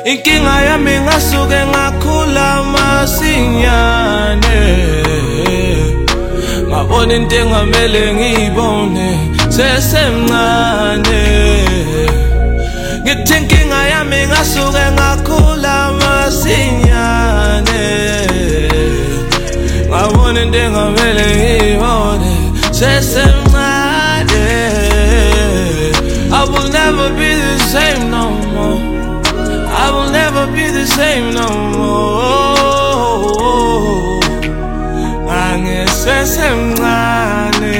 Inkinga yami ngasuke ngakhula masinyane, ngabona into engamele ngiyibone sesemncane. Ngithi inkinga yami ngasuke ngakhula masinyane, ngabona into engamele ngiyibone sesemncane. I will never be the same no more. I will never be the same no more. Angisesemncane,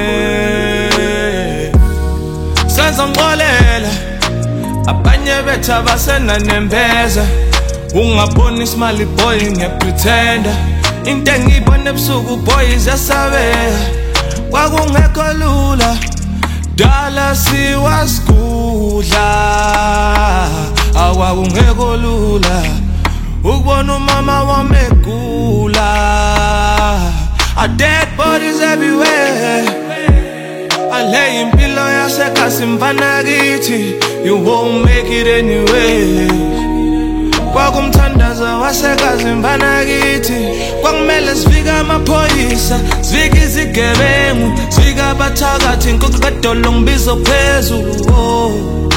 senzongolela abanye bethu abasenanembeza. Ungaboni smiley boy ngiyapretenda, into engiyibona ebusuku boy izasabeka. Kwakungekho lula dala siwasigudla, akwakungekho lula ukubona umama wami egula. Our dead bodies everywhere, alay impilo yasekhaya mfana kithi, you won't make it anyway. Kwakumthandaza wasekhaya mfana kithi, kwakumele sifike amaphoyisa, sifike izigebengu, sifike abathakathi, inkosi kadolo ngibizo phezulu.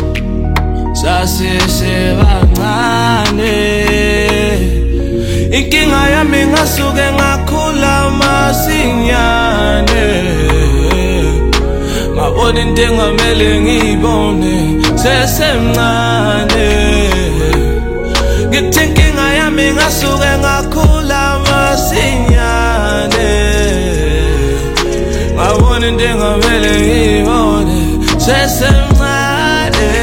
Sasesebancane, inkinga yami ngasuke ngakhula masinyane, ngabona into engamele ngiyibone sesemncane. Ngithi inkinga yami ngasuke ngakhula masinyane, ngabona into engamele ngiyibone sesemncane.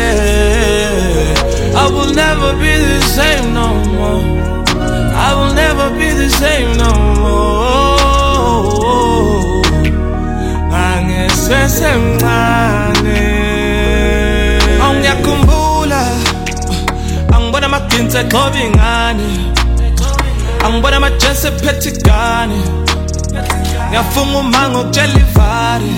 I will never be the same no more. I will never be the same no more. Angisesemncane, ngiyakhumbula angibona amaginsi egxoba ingane, angibona amajensi ephethe igane. Ngiyafunga umango ukutshela ivari,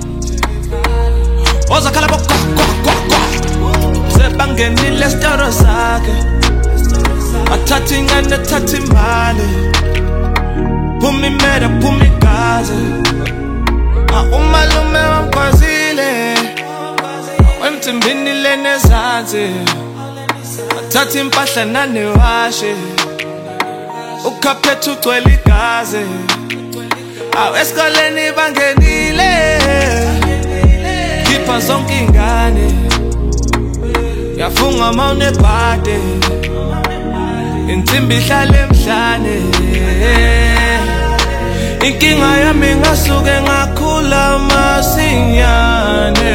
ozakhala bokwa sebangenile esitoro sakhe, athatha ingane athatha imali, phuma imeda phuma igazi. Umalume wamkwazile wemthimbini lenezansi, athatha impahla nanewashe, ukhaphethe ugcwele igazi. Esikoleni bangenile, khipha zonke ingane, yafunga mawunebhade, insimbi ihlale emhlane. Inkinga yami ngasuke ngakhula masinyane,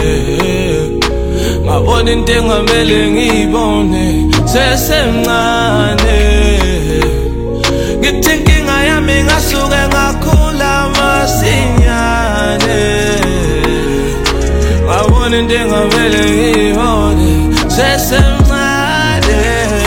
ngabona into engamele ngiyibone sesemncane. Ngithi inkinga yami ngasuke ngakhula masinyane, ngabona into engamele ngiyibone sesemncane.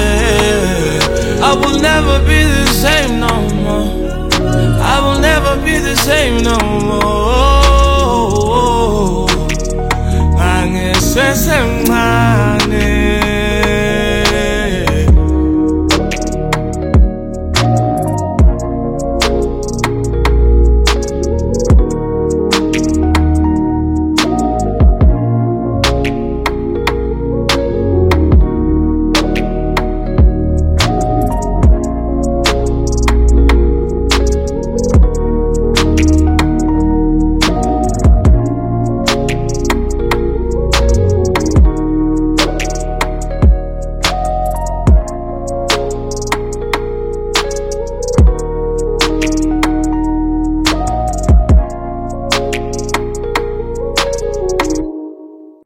I will never be the same no more. I will never be the same no more. Angisesemncane.